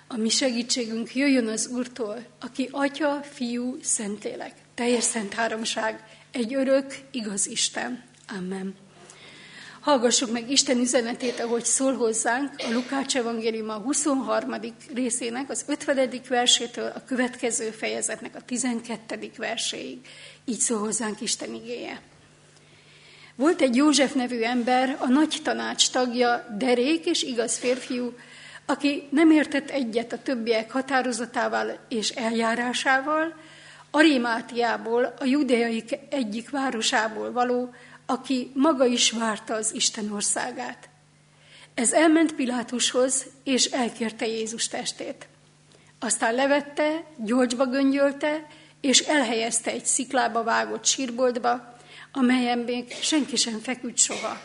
A mi segítségünk jöjjön az Úrtól, aki Atya, Fiú, Szentlélek, teljes szent háromság, egy örök, igaz Isten. Amen. Hallgassuk meg Isten üzenetét, ahogy szól hozzánk a Lukács evangéliuma 23. részének az 50. versétől a következő fejezetnek a 12. verséig. Így szól hozzánk Isten igéje. Volt egy József nevű ember, a nagy tanács tagja, derék és igaz férfiú, aki nem értett egyet a többiek határozatával és eljárásával, Arimátiából, a judeai egyik városából való, aki maga is várta az Isten országát. Ez elment Pilátushoz, és elkérte Jézus testét. Aztán levette, gyolcsba göngyölte, és elhelyezte egy sziklába vágott sírboltba, amelyen még senki sem feküdt soha.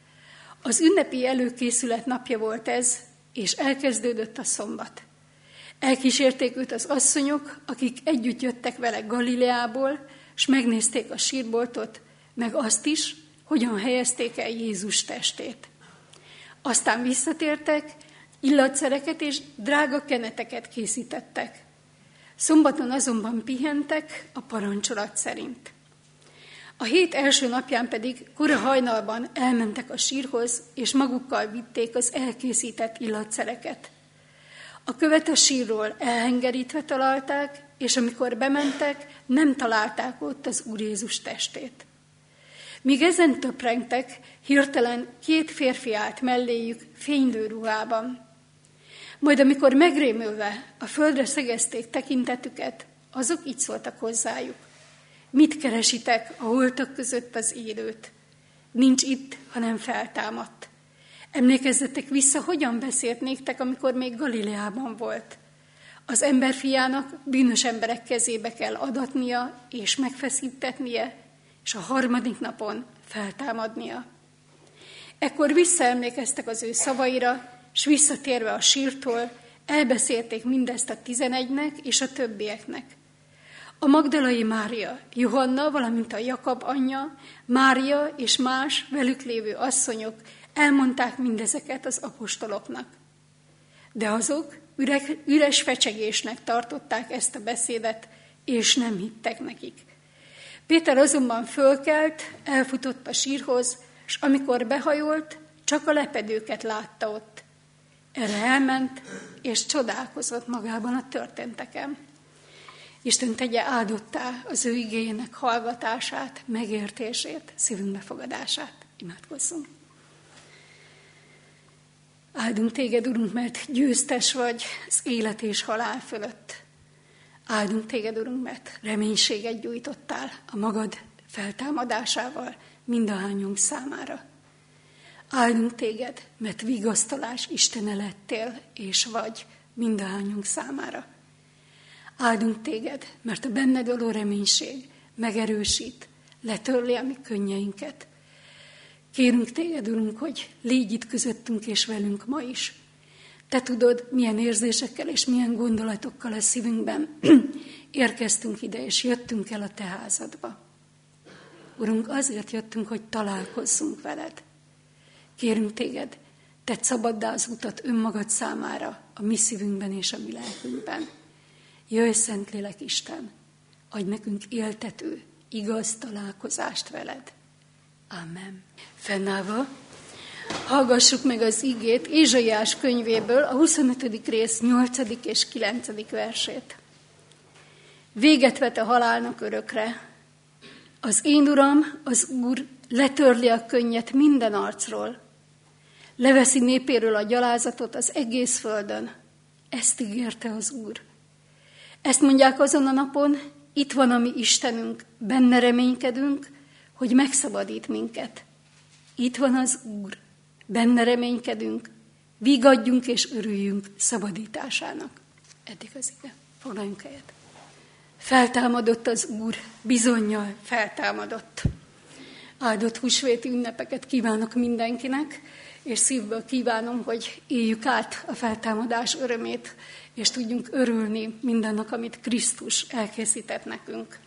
Az ünnepi előkészület napja volt ez, és elkezdődött a szombat. Elkísérték őt az asszonyok, akik együtt jöttek vele Galileából, és megnézték a sírboltot, meg azt is, hogyan helyezték el Jézus testét. Aztán visszatértek, illatszereket és drága keneteket készítettek. Szombaton azonban pihentek a parancsolat szerint. A hét első napján pedig kora hajnalban elmentek a sírhoz, és magukkal vitték az elkészített illatszereket. A követ a sírról elhengerítve találták, és amikor bementek, nem találták ott az Úr Jézus testét. Míg ezen töprengtek, hirtelen 2 férfi állt melléjük fénylő ruhában. Majd amikor megrémülve a földre szegezték tekintetüket, azok így szóltak hozzájuk. Mit keresitek a holtak között az élőt? Nincs itt, hanem feltámadt. Emlékezzetek vissza, hogyan beszélt néktek, amikor még Galileában volt. Az emberfiának bűnös emberek kezébe kell adatnia és megfeszítetnie, és a 3. napon feltámadnia. Ekkor visszaemlékeztek az ő szavaira, és visszatérve a sírtól, elbeszélték mindezt a 11-nek és a többieknek. A magdalai Mária, Johanna, valamint a Jakab anyja, Mária és más velük lévő asszonyok elmondták mindezeket az apostoloknak. De azok üres fecsegésnek tartották ezt a beszédet, és nem hittek nekik. Péter azonban fölkelt, elfutott a sírhoz, és amikor behajolt, csak a lepedőket látta ott. Erre elment, és csodálkozott magában a történteken. Isten tegye áldottá az ő igéjének hallgatását, megértését, szívünk befogadását. Imádkozzunk. Áldunk téged, Urunk, mert győztes vagy az élet és halál fölött. Áldunk téged, Urunk, mert reménységet gyújtottál a magad feltámadásával mindahányunk számára. Áldunk téged, mert vigasztalás Istene lettél és vagy mindahányunk számára. Áldunk téged, mert a benned való reménység megerősít, letörli a mi könnyeinket. Kérünk téged, Urunk, hogy légy itt közöttünk és velünk ma is. Te tudod, milyen érzésekkel és milyen gondolatokkal a szívünkben érkeztünk ide, és jöttünk el a te házadba. Urunk, azért jöttünk, hogy találkozzunk veled. Kérünk téged, tedd szabaddá az utat önmagad számára a mi szívünkben és a mi lelkünkben. Jöjj, Szentlélek Isten, adj nekünk éltető, igaz találkozást veled. Amen. Fennállva hallgassuk meg az igét Ézsaiás könyvéből, a 25. rész 8. és 9. versét. Véget vet a halálnak örökre. Az én Uram, az Úr letörli a könnyet minden arcról. Leveszi népéről a gyalázatot az egész földön. Ezt ígérte az Úr. Ezt mondják azon a napon, itt van a mi Istenünk, benne reménykedünk, hogy megszabadít minket. Itt van az Úr, benne reménykedünk, vigadjunk és örüljünk szabadításának. Eddig az ige. Foglaljunk helyet. Feltámadott az Úr, bizonnyal feltámadott. Áldott húsvéti ünnepeket kívánok mindenkinek, és szívből kívánom, hogy éljük át a feltámadás örömét, és tudjunk örülni mindannak, amit Krisztus elkészített nekünk.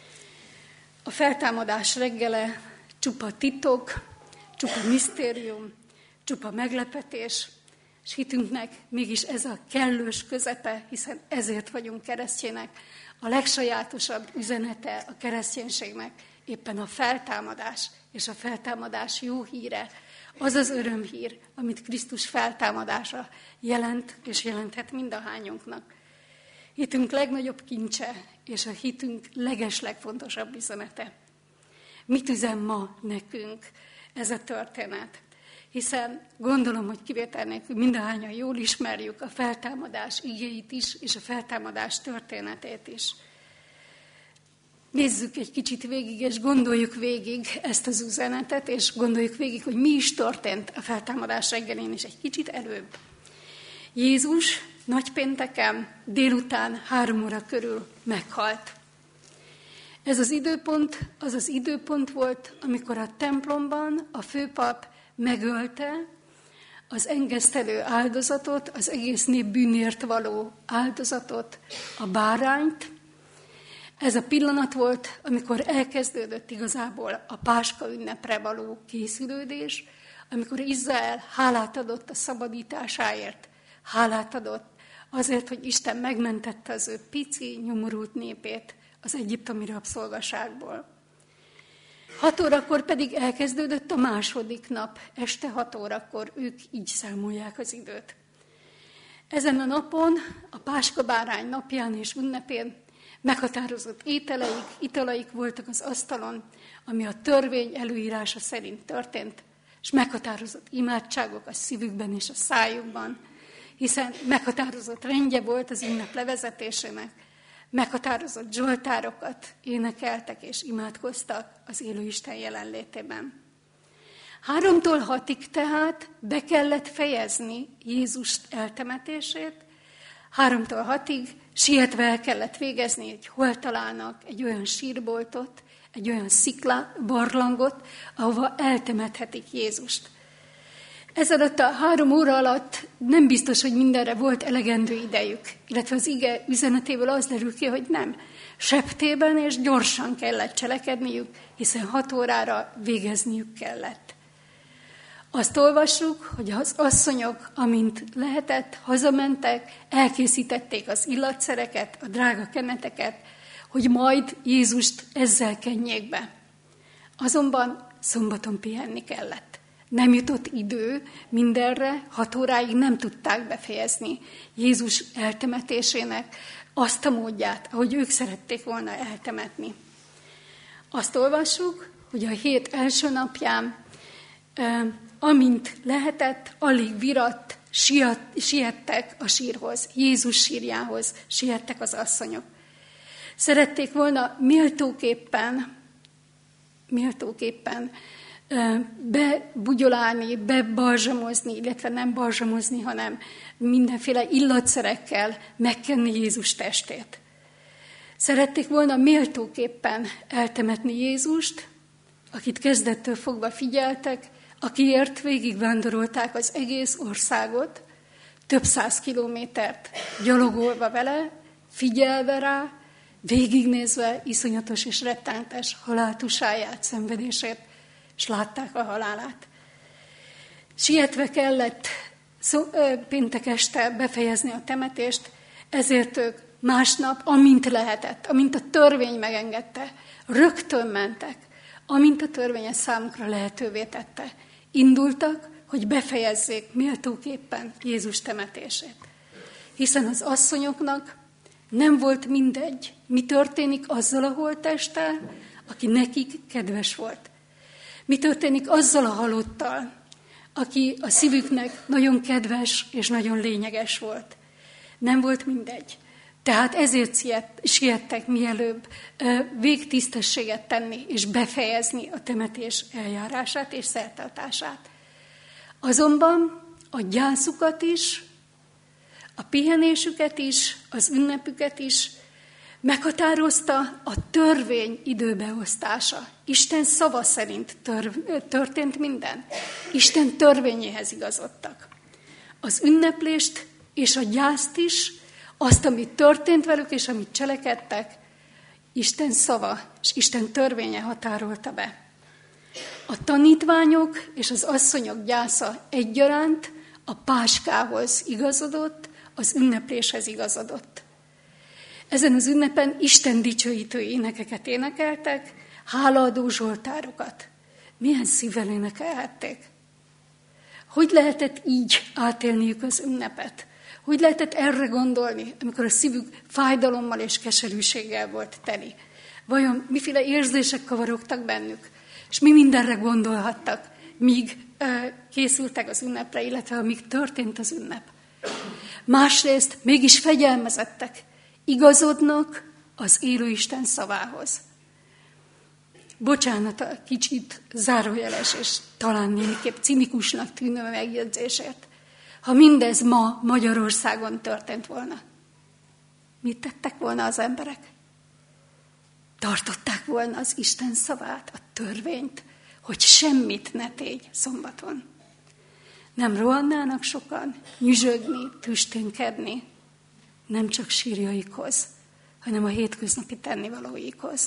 A feltámadás reggele csupa titok, csupa misztérium, csupa meglepetés, és hitünknek mégis ez a kellős közepe, hiszen ezért vagyunk keresztjének. A legsajátosabb üzenete a kereszténységnek éppen a feltámadás, és a feltámadás jó híre, az az örömhír, amit Krisztus feltámadása jelent, és jelenthet mindahányunknak. Hitünk legnagyobb kincse, és a hitünk legeslegfontosabb üzenete. Mit üzen ma nekünk ez a történet? Hiszen gondolom, hogy kivétel nélkül mindahányan jól ismerjük a feltámadás igéit is, és a feltámadás történetét is. Nézzük egy kicsit végig, és gondoljuk végig ezt az üzenetet, és gondoljuk végig, hogy mi is történt a feltámadás reggelén, és egy kicsit előbb. Jézus nagypénteken délután 3 óra körül meghalt. Ez az időpont, az az időpont volt, amikor a templomban a főpap megölte az engesztelő áldozatot, az egész nép bűnért való áldozatot, a bárányt. Ez a pillanat volt, amikor elkezdődött igazából a Páska ünnepre való készülődés, amikor Izrael hálát adott a szabadításáért, hálát adott azért, hogy Isten megmentette az ő pici, nyomorult népét az egyiptomi rabszolgaságból. 6 órakor pedig elkezdődött a második nap, este 6 órakor ők így számolják az időt. Ezen a napon, a Páska bárány napján és ünnepén meghatározott italaik voltak az asztalon, ami a törvény előírása szerint történt, és meghatározott imádságok a szívükben és a szájukban, hiszen meghatározott rendje volt az ünnep levezetésének, meghatározott zsoltárokat énekeltek és imádkoztak az élő Isten jelenlétében. 3-tól 6-ig tehát be kellett fejezni Jézus eltemetését, 3-tól 6-ig sietve el kellett végezni, hogy hol találnak egy olyan sírboltot, egy olyan barlangot, ahova eltemethetik Jézust. Ez alatt a 3 óra alatt nem biztos, hogy mindenre volt elegendő idejük, illetve az ige üzenetéből az derül ki, hogy nem. Septében és gyorsan kellett cselekedniük, hiszen 6 órára végezniük kellett. Azt olvassuk, hogy az asszonyok, amint lehetett, hazamentek, elkészítették az illatszereket, a drága keneteket, hogy majd Jézust ezzel kenjék be. Azonban szombaton pihenni kellett. Nem jutott idő mindenre, 6 óráig nem tudták befejezni Jézus eltemetésének azt a módját, ahogy ők szerették volna eltemetni. Azt olvassuk, hogy a hét első napján, amint lehetett, alig viratt, siettek a sírhoz, Jézus sírjához siettek az asszonyok. Szerették volna méltóképpen bebugyolálni, bebalzsamozni, illetve nem balzsamozni, hanem mindenféle illatszerekkel megkenni Jézus testét. Szerették volna méltóképpen eltemetni Jézust, akit kezdettől fogva figyeltek, akiért végigvándorolták az egész országot, több 100 kilométert gyalogolva vele, figyelve rá, végignézve iszonyatos és rettenetes haláltusáját, szenvedését, és látták a halálát. Sietve kellett péntek este befejezni a temetést, ezért ők másnap, amint lehetett, amint a törvény megengedte, rögtön mentek, amint a törvény ezt számukra lehetővé tette. Indultak, hogy befejezzék méltóképpen Jézus temetését. Hiszen az asszonyoknak nem volt mindegy, mi történik azzal a holttesttel, aki nekik kedves volt. Mi történik azzal a halottal, aki a szívüknek nagyon kedves és nagyon lényeges volt. Nem volt mindegy. Tehát ezért siettek mielőbb végtisztességet tenni és befejezni a temetés eljárását és szertartását. Azonban a gyászukat is, a pihenésüket is, az ünnepüket is meghatározta a törvény időbeosztása. Isten szava szerint történt minden. Isten törvényéhez igazodtak. Az ünneplést és a gyászt is, azt, amit történt velük, és amit cselekedtek, Isten szava és Isten törvénye határolta be. A tanítványok és az asszonyok gyásza egyaránt a páskához igazodott, az ünnepléshez igazodott. Ezen az ünnepen Isten dicsőítő énekeket énekeltek, hálaadó zsoltárokat. Milyen szívvel énekelhették? Hogy lehetett így átélniük az ünnepet? Hogy lehetett erre gondolni, amikor a szívük fájdalommal és keserűséggel volt teli? Vajon miféle érzések kavarogtak bennük? És mi mindenre gondolhattak, míg készültek az ünnepre, illetve amíg történt az ünnep? Másrészt mégis fegyelmezettek, igazodnak az élő Isten szavához. Bocsánat a kicsit zárójeles és talán némiképp cinikusnak tűnő megjegyzésért. Ha mindez ma Magyarországon történt volna, mit tettek volna az emberek? Tartották volna az Isten szavát, a törvényt, hogy semmit ne tégy szombaton. Nem rohannának sokan nyüzsögni, tüsténkedni, nem csak sírjaikhoz, hanem a hétköznapi tennivalóikhoz.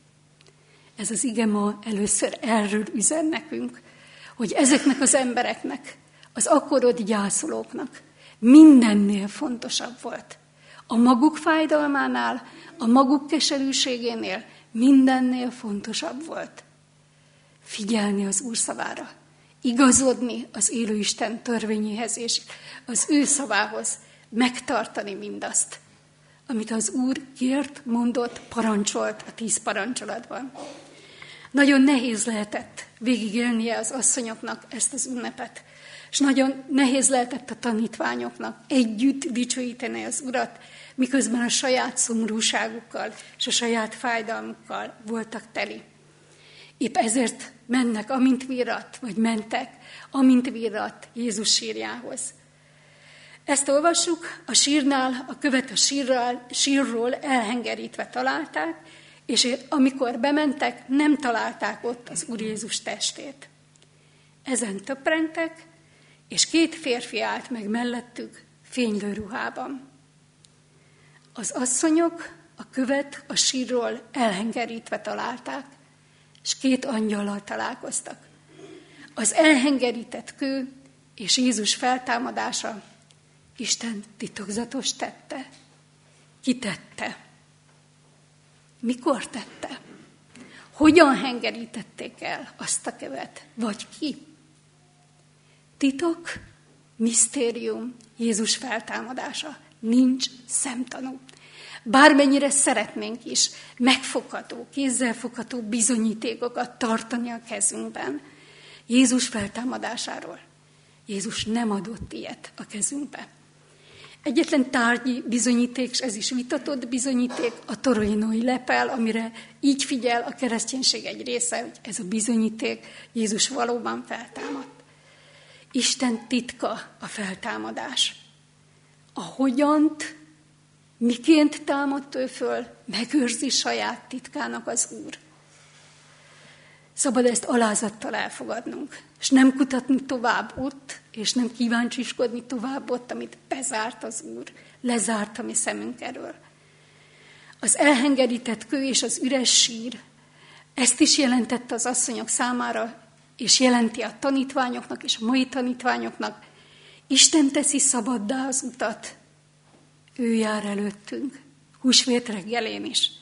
Ez az ige ma először erről üzen nekünk, hogy ezeknek az embereknek, az akkor ott gyászolóknak mindennél fontosabb volt. A maguk fájdalmánál, a maguk keserűségénél mindennél fontosabb volt. Figyelni az Úr szavára, igazodni az élő Isten törvényéhez és az ő szavához, megtartani mindazt, amit az Úr kért, mondott, parancsolt a 10 parancsolatban. Nagyon nehéz lehetett végigélnie az asszonyoknak ezt az ünnepet, és nagyon nehéz lehetett a tanítványoknak együtt dicsőíteni az Urat, miközben a saját szomorúságukkal és a saját fájdalmukkal voltak teli. Épp ezért mennek, amint virrat, vagy mentek, amint virrat Jézus sírjához. Ezt olvassuk, a sírnál, a követ a sírról elhengerítve találták, és amikor bementek, nem találták ott az Úr Jézus testét. Ezen töprengtek, és 2 férfi állt meg mellettük fénylő ruhában. Az asszonyok a követ a sírról elhengerítve találták, és 2 angyallal találkoztak. Az elhengerített kő és Jézus feltámadása Isten titokzatos tette. Ki tette? Mikor tette? Hogyan hengerítették el azt a követ? Vagy ki? Titok, misztérium, Jézus feltámadása. Nincs szemtanú. Bármennyire szeretnénk is megfogható, kézzelfogható bizonyítékokat tartani a kezünkben Jézus feltámadásáról. Jézus nem adott ilyet a kezünkbe. Egyetlen tárgyi bizonyíték, és ez is vitatott bizonyíték, a torinói lepel, amire így figyel a kereszténység egy része, hogy ez a bizonyíték, Jézus valóban feltámadt. Isten titka a feltámadás. A hogyant, miként támadt ő föl, megőrzi saját titkának az Úr. Szabad ezt alázattal elfogadnunk, és nem kutatni tovább ott, és nem kíváncsiskodni tovább ott, amit bezárt az Úr, lezárt a mi szemünk elől. Az elhengerített kő és az üres sír, ezt is jelentette az asszonyok számára, és jelenti a tanítványoknak és a mai tanítványoknak. Isten teszi szabaddá az utat, ő jár előttünk, húsvét reggelén is.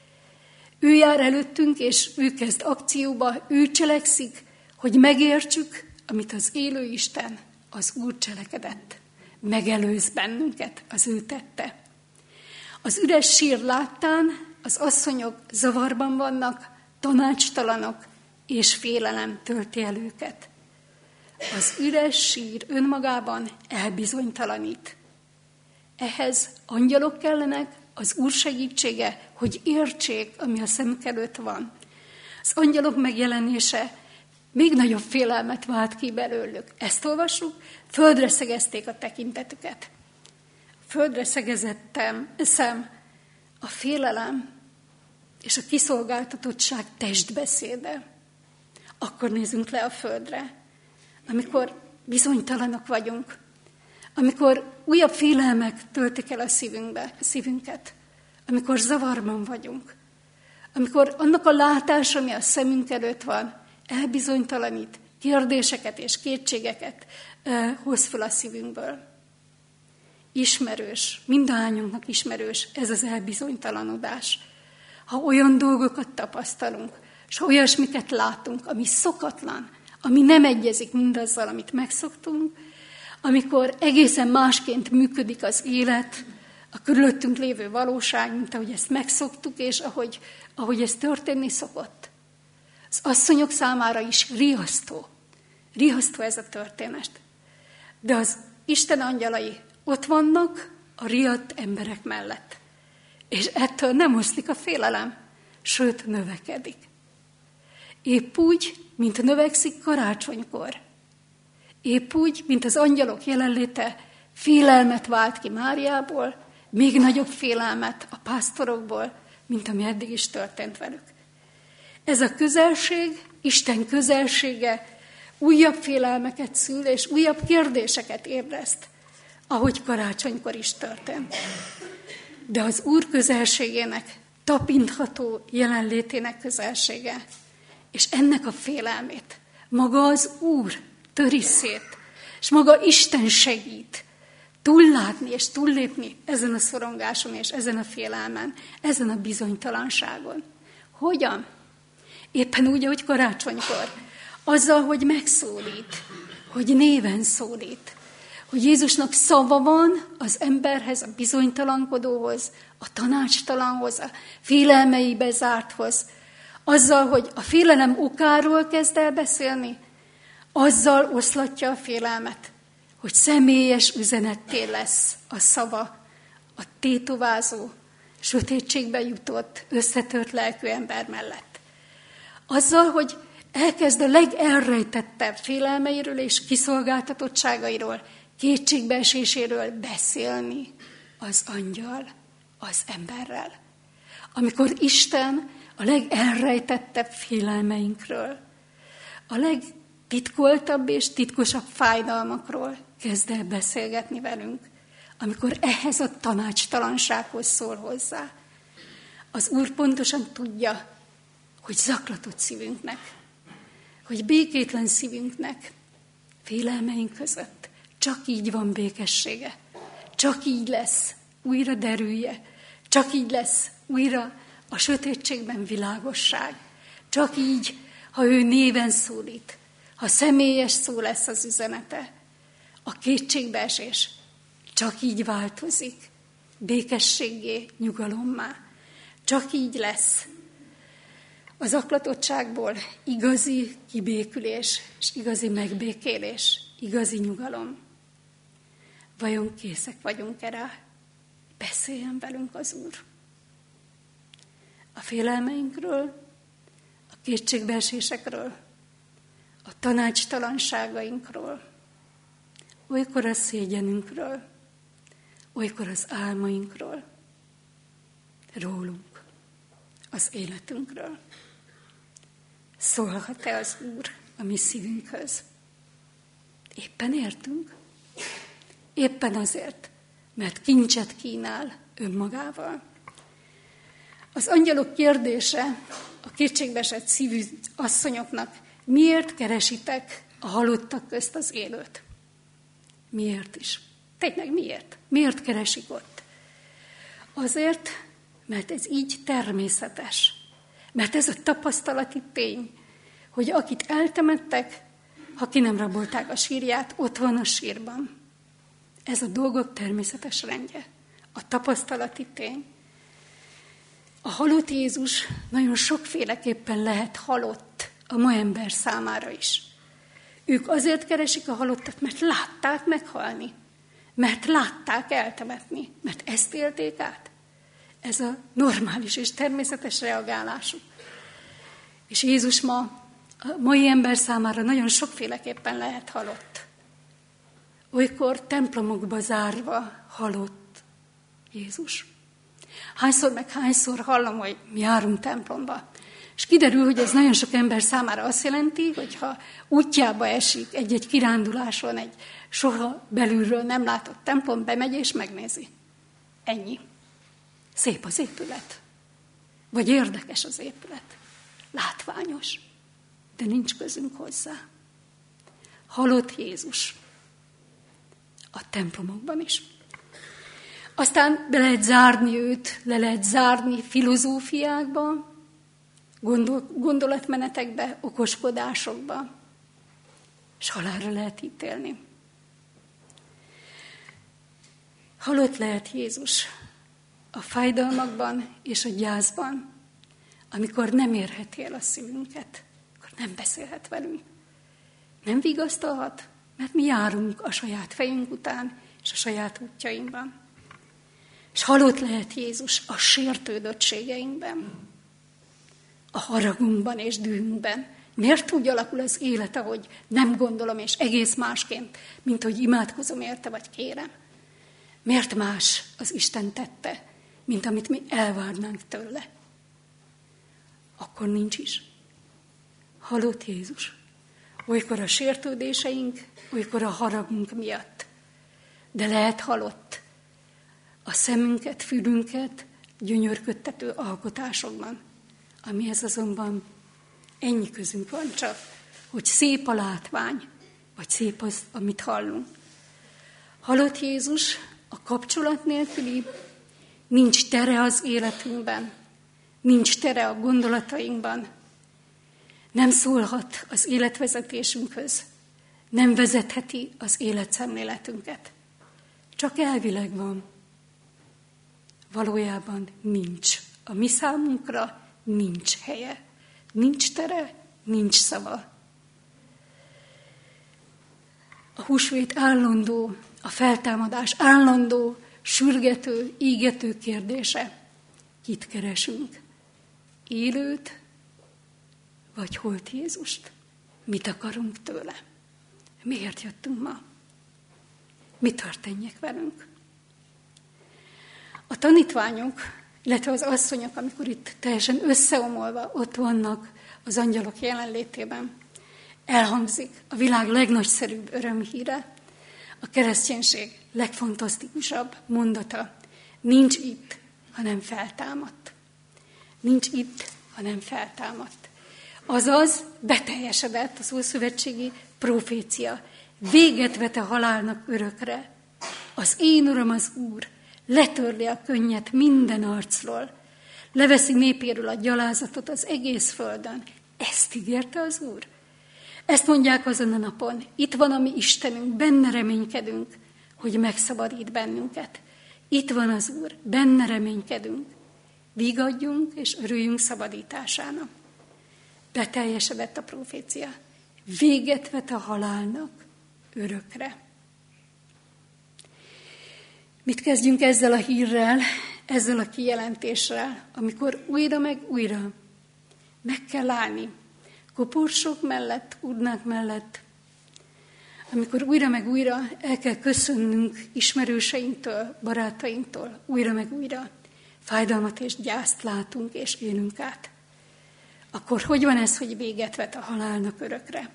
Ő jár előttünk, és ő kezd akcióba, ő cselekszik, hogy megértsük, amit az élő Isten, az Úr cselekedett. Megelőz bennünket, az ő tette. Az üres sír láttán az asszonyok zavarban vannak, tanácstalanok, és félelem tölti el őket. Az üres sír önmagában elbizonytalanít. Ehhez angyalok kellenek, az Úr segítsége, hogy értsék, ami a szemük előtt van. Az angyalok megjelenése még nagyobb félelmet vált ki belőlük. Ezt olvassuk, földre szegezték a tekintetüket. Földre szegezett szem, a félelem és a kiszolgáltatottság testbeszéde. Akkor nézzünk le a földre, amikor bizonytalanok vagyunk, amikor újabb félelmek töltik el a szívünket, amikor zavarban vagyunk, amikor annak a látása, ami a szemünk előtt van, elbizonytalanít, kérdéseket és kétségeket hoz fel a szívünkből. Ismerős, mindannyiunknak ismerős ez az elbizonytalanodás. Ha olyan dolgokat tapasztalunk, és olyasmiket látunk, ami szokatlan, ami nem egyezik mindazzal, amit megszoktunk, amikor egészen másként működik az élet, a körülöttünk lévő valóság, mint ahogy ezt megszoktuk, és ahogy ez történni szokott. Az asszonyok számára is riasztó ez a történet. De az Isten angyalai ott vannak a riadt emberek mellett. És ettől nem oszlik a félelem, sőt növekedik. Épp úgy, mint növekszik karácsonykor. Épp úgy, mint az angyalok jelenléte félelmet vált ki Máriából, még nagyobb félelmet a pásztorokból, mint ami eddig is történt velük. Ez a közelség, Isten közelsége újabb félelmeket szül, és újabb kérdéseket ébreszt, ahogy karácsonykor is történt. De az Úr közelségének, tapintható jelenlétének közelsége, és ennek a félelmét maga az Úr töri szét, és maga Isten segít túllátni és túllépni ezen a szorongáson és ezen a félelmen, ezen a bizonytalanságon. Hogyan? Éppen úgy, ahogy karácsonykor. Azzal, hogy megszólít, hogy néven szólít, hogy Jézusnak szava van az emberhez, a bizonytalankodóhoz, a tanácstalanhoz, a félelmeibe zárthoz, azzal, hogy a félelem okáról kezd el beszélni, azzal oszlatja a félelmet, hogy személyes üzenetté lesz a szava, a tétovázó, sötétségbe jutott, összetört lelkű ember mellett. Azzal, hogy elkezd a legelrejtettebb félelmeiről és kiszolgáltatottságairól, kétségbeeséséről beszélni az angyal az emberrel. Amikor Isten a legelrejtettebb félelmeinkről, a legtitkoltabb és titkosabb fájdalmakról kezd el beszélgetni velünk, amikor ehhez a tanácstalansághoz szól hozzá. Az Úr pontosan tudja, hogy zaklatott szívünknek, hogy békétlen szívünknek, félelmeink között csak így van békessége, csak így lesz újra derűje, csak így lesz újra a sötétségben világosság, csak így, ha ő néven szólít, ha személyes szó lesz az üzenete, a kétségbeesés csak így változik, békességgé, nyugalommá, csak így lesz a zaklatottságból igazi kibékülés, és igazi megbékélés, igazi nyugalom. Vajon készek vagyunk-e rá? Beszéljen velünk az Úr. A félelmeinkről, a kétségbeesésekről, a tanácstalanságainkról, olykor a szégyenünkről, olykor az álmainkról, rólunk, az életünkről. Szólhat-e az Úr a mi szívünkhöz? Éppen értünk? Éppen azért, mert kincset kínál önmagával. Az angyalok kérdése a kétségbeesett szívű asszonyoknak: miért keresitek a halottak közt az élőt? Miért is? Tényleg miért? Miért keresik ott? Azért, mert ez így természetes. Mert ez a tapasztalati tény, hogy akit eltemettek, ha ki nem rabolták a sírját, ott van a sírban. Ez a dolgok természetes rendje. A tapasztalati tény. A halott Jézus nagyon sokféleképpen lehet halott a ma ember számára is. Ők azért keresik a halottat, mert látták meghalni, mert látták eltemetni, mert ezt élték át. Ez a normális és természetes reagálásuk. És Jézus ma a mai ember számára nagyon sokféleképpen lehet halott. Olykor templomokba zárva halott Jézus. Hányszor hallom, hogy mi járunk templomba. És kiderül, hogy ez nagyon sok ember számára azt jelenti, hogy ha útjába esik egy-egy kiránduláson egy soha belülről nem látott templom, bemegy és megnézi. Ennyi. Szép az épület. Vagy érdekes az épület. Látványos. De nincs közünk hozzá. halott Jézus. A templomokban is. Aztán be lehet zárni őt, le lehet zárni filozófiákba, gondolatmenetekbe, okoskodásokba, és halálra lehet ítélni. Halott lehet Jézus a fájdalmakban és a gyászban, amikor nem érheti el a szívünket, akkor nem beszélhet velünk. Nem vigasztalhat, mert mi járunk a saját fejünk után és a saját útjainkban. És halott lehet Jézus a sértődöttségeinkben, a haragunkban és dühünkben. Miért úgy alakul az élet, ahogy nem gondolom, és egész másként, mint hogy imádkozom érte, vagy kérem? Miért más az Isten tette, mint amit mi elvárnánk tőle? Akkor nincs is. Halott Jézus. Olykor a sértődéseink, olykor a haragunk miatt. De lehet halott a szemünket, fülünket gyönyörködtető alkotásokban, amihez azonban ennyi közünk van csak, hogy szép a látvány, vagy szép az, amit hallunk. Halott Jézus a kapcsolat nélküli, nincs tere az életünkben, nincs tere a gondolatainkban, nem szólhat az életvezetésünkhöz, nem vezetheti az életszemléletünket. Csak elvileg van. Valójában nincs. A mi számunkra nincs helye, nincs tere, nincs szava. A húsvét állandó, a feltámadás állandó, sürgető, égető kérdése. Kit keresünk? Élőt, vagy holt Jézust? Mit akarunk tőle? Miért jöttünk ma? Mi történjek velünk? A tanítványok, illetve az asszonyok, amikor itt teljesen összeomolva ott vannak az angyalok jelenlétében, elhangzik a világ legnagyszerűbb örömhíre, a kereszténység legfantasztikusabb mondata. Nincs itt, hanem feltámadt. Nincs itt, hanem feltámadt. Azaz beteljesedett az ószövetségi profécia. Véget vet a halálnak örökre. Az én Uram az Úr letörli a könnyet minden arcról. Leveszi népéről a gyalázatot az egész földön. Ezt ígérte az Úr. Ezt mondják azon a napon. Itt van a mi Istenünk, benne reménykedünk, hogy megszabadít bennünket. Itt van az Úr, benne reménykedünk. Vigadjunk és örüljünk szabadításának. Beteljesedett a profécia. Véget vet a halálnak örökre. Mit kezdjünk ezzel a hírrel, ezzel a kijelentéssel, amikor újra meg újra meg kell állni koporsók mellett, urnák mellett, amikor újra meg újra el kell köszönnünk ismerőseinktől, barátainktól, újra meg újra fájdalmat és gyászt látunk és élünk át. Akkor hogy van ez, hogy véget vet a halálnak örökre?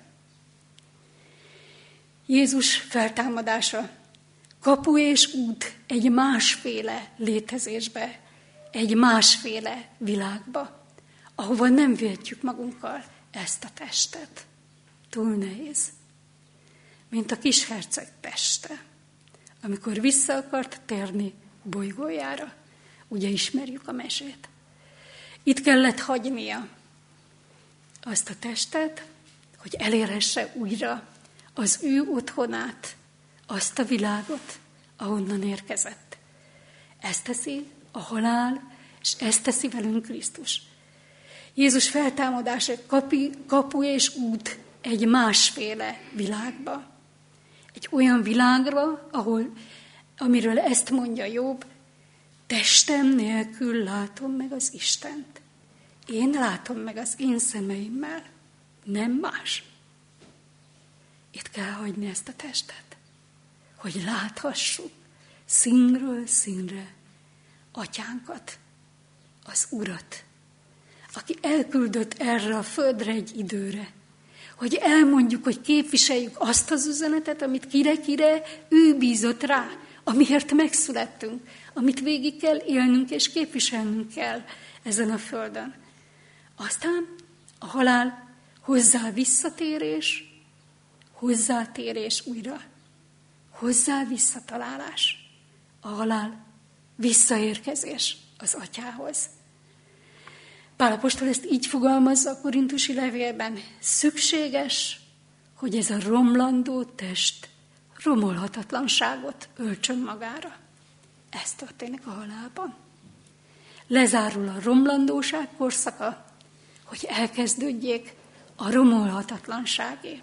Jézus feltámadása kapu és út egy másféle létezésbe, egy másféle világba, ahova nem vihetjük magunkkal ezt a testet. Túl nehéz. Mint a kisherceg teste, amikor vissza akart térni bolygójára. Ugye ismerjük a mesét. Itt kellett hagynia azt a testet, hogy elérhesse újra az ő otthonát, azt a világot, ahonnan érkezett. Ezt teszi a halál, és ezt teszi velünk Krisztus. Jézus feltámadása kapu és út egy másféle világba. Egy olyan világra, amiről ezt mondja Jobb, testem nélkül látom meg az Istent. Én látom meg az én szemeimmel, nem más. Itt kell hagyni ezt a testet, hogy láthassuk színről színre Atyánkat, az Urat, aki elküldött erre a földre egy időre, hogy elmondjuk, hogy képviseljük azt az üzenetet, amit kire-kire ő bízott rá, amiért megszülettünk, amit végig kell élnünk és képviselnünk kell ezen a földön. Aztán a halál hozzá visszatérés, hozzátérés újra, hozzá visszatalálás, a halál, visszaérkezés az Atyához. Pál apostol ezt így fogalmazza a korintusi levélben: szükséges, hogy ez a romlandó test romolhatatlanságot öltsön magára. Ez történik a halálban. Lezárul a romlandóság korszaka, hogy elkezdődjék a romolhatatlanságé.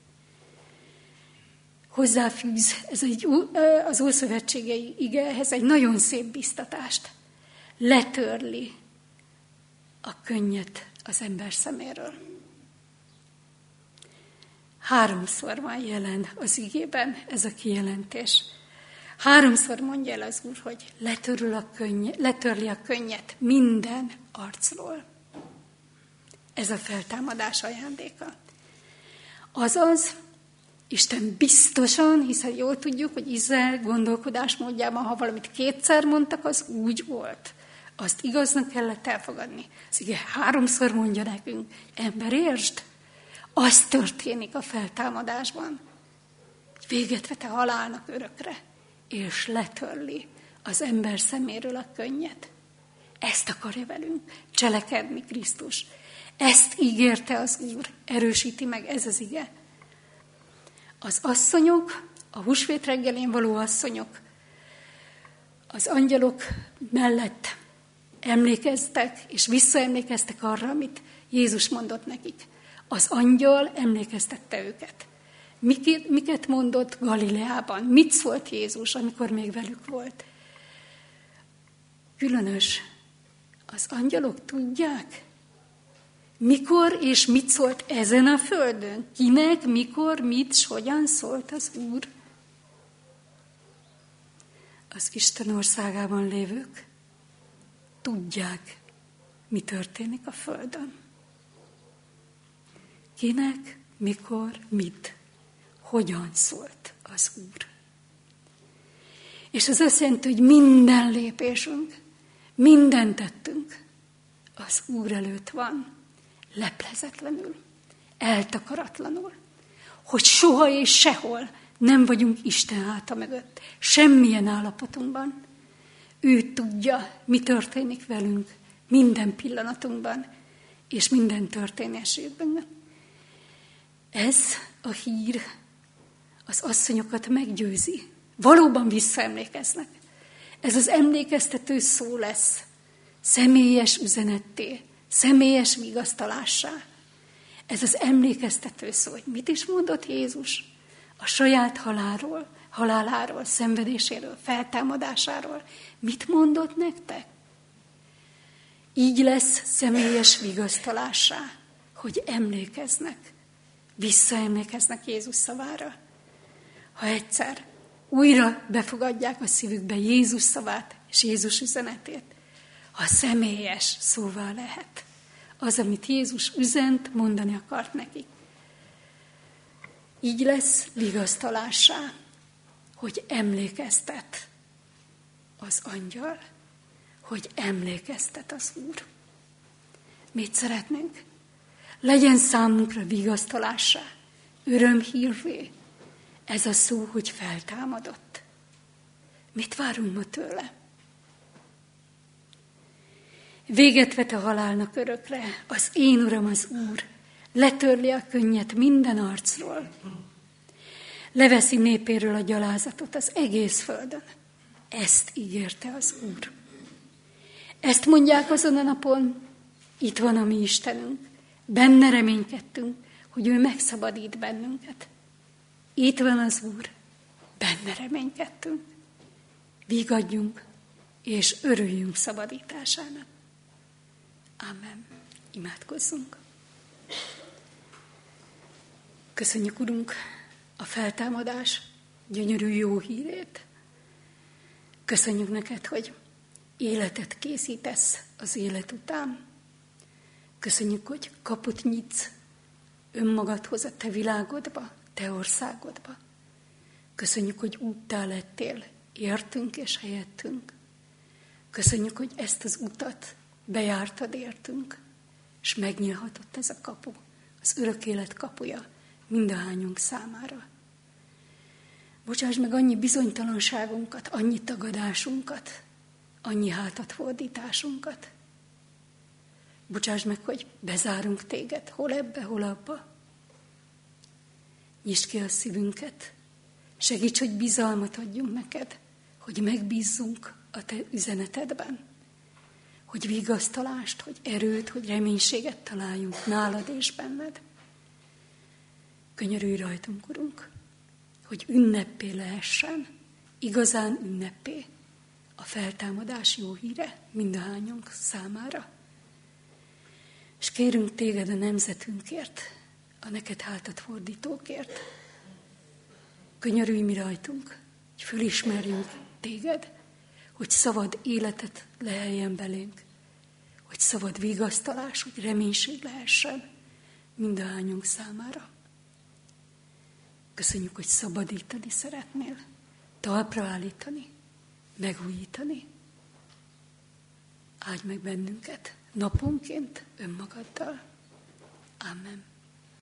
Hozzáfűz az ószövetségei igehez egy nagyon szép biztatást. Letörli a könnyet az ember szeméről. 3-szor van jelen az igében ez a kijelentés. 3-szor mondja el az Úr, hogy letörli a könnyet minden arcról. Ez a feltámadás ajándéka. Azaz, Isten biztosan, hiszen jól tudjuk, hogy Izrael gondolkodásmódjában, ha valamit 2-szer mondtak, az úgy volt. Azt igaznak kellett elfogadni. Az ige 3-szor mondja nekünk: ember, értsd, az történik a feltámadásban, hogy véget vet a halálnak örökre, és letörli az ember szeméről a könnyet. Ezt akarja velünk cselekedni Krisztus. Ezt ígérte az Úr, erősíti meg ez az ige. Az asszonyok, a húsvét reggelén való asszonyok, az angyalok mellett emlékeztek, és visszaemlékeztek arra, amit Jézus mondott nekik. Az angyal emlékeztette őket. Miket mondott Galileában? Mit szólt Jézus, amikor még velük volt? Különös. Az angyalok tudják, mikor és mit szólt ezen a földön? Kinek, mikor, mit, s hogyan szólt az Úr? Az Isten országában lévők tudják, mi történik a földön. Kinek, mikor, mit, hogyan szólt az Úr. És az azt jelenti, hogy minden lépésünk, minden tettünk az Úr előtt van, leplezetlenül, eltakaratlanul, hogy soha és sehol nem vagyunk Isten háta mögött, semmilyen állapotunkban. Ő tudja, mi történik velünk minden pillanatunkban, és minden történésében. Ez a hír az asszonyokat meggyőzi. Valóban visszaemlékeznek. Ez az emlékeztető szó lesz személyes üzenetté, személyes vigasztalássá. Ez az emlékeztető szó, hogy mit is mondott Jézus a saját haláláról, szenvedéséről, feltámadásáról. Mit mondott nektek? Így lesz személyes vigasztalássá, hogy emlékeznek, visszaemlékeznek Jézus szavára. Ha egyszer újra befogadják a szívükbe Jézus szavát és Jézus üzenetét, ha személyes szóvá lehet az, amit Jézus üzent, mondani akart nekik. Így lesz vigasztalássá, hogy emlékeztet az angyal, hogy emlékeztet az Úr. Mit szeretnénk? Legyen számunkra vigasztalássá, örömhírvé ez a szó, hogy feltámadott. Mit várunk ma tőle? Véget vet a halálnak örökre, az én Uram az Úr, letörli a könnyet minden arcról, leveszi népéről a gyalázatot az egész földön. Ezt ígérte az Úr. Ezt mondják azon a napon, itt van a mi Istenünk, benne reménykedtünk, hogy ő megszabadít bennünket. Itt van az Úr, benne reménykedtünk. Vigadjunk és örüljünk szabadításának. Amen. Imádkozzunk. Köszönjük, Urunk, a feltámadás gyönyörű jó hírét. Köszönjük neked, hogy életet készítesz az élet után. Köszönjük, hogy kaput nyitsz önmagadhoz, a te világodba, te országodba. Köszönjük, hogy úttá lettél értünk és helyettünk. Köszönjük, hogy ezt az utat bejártad értünk, és megnyílhatott ez a kapu, az örök élet kapuja mindahányunk számára. Bocsáss meg annyi bizonytalanságunkat, annyi tagadásunkat, annyi hátatfordításunkat. Bocsáss meg, hogy bezárunk téged, hol ebbe, hol abba. Nyisd ki a szívünket, segíts, hogy bizalmat adjunk neked, hogy megbízzunk a te üzenetedben, hogy vigasztalást, hogy erőt, hogy reménységet találjunk nálad és benned. Könyörülj rajtunk, Urunk, hogy ünneppé lehessen, igazán ünneppé a feltámadás jó híre mindahányunk számára. És kérünk téged a nemzetünkért, a neked hátat fordítókért. Könyörülj mi rajtunk, hogy fölismerjünk téged, hogy szabad életet leheljen belénk, hogy szabad vigasztalás, hogy reménység lehessen mindahányunk számára. Köszönjük, hogy szabadítani szeretnél, talpra állítani, megújítani. Áldj meg bennünket naponként önmagaddal. Amen.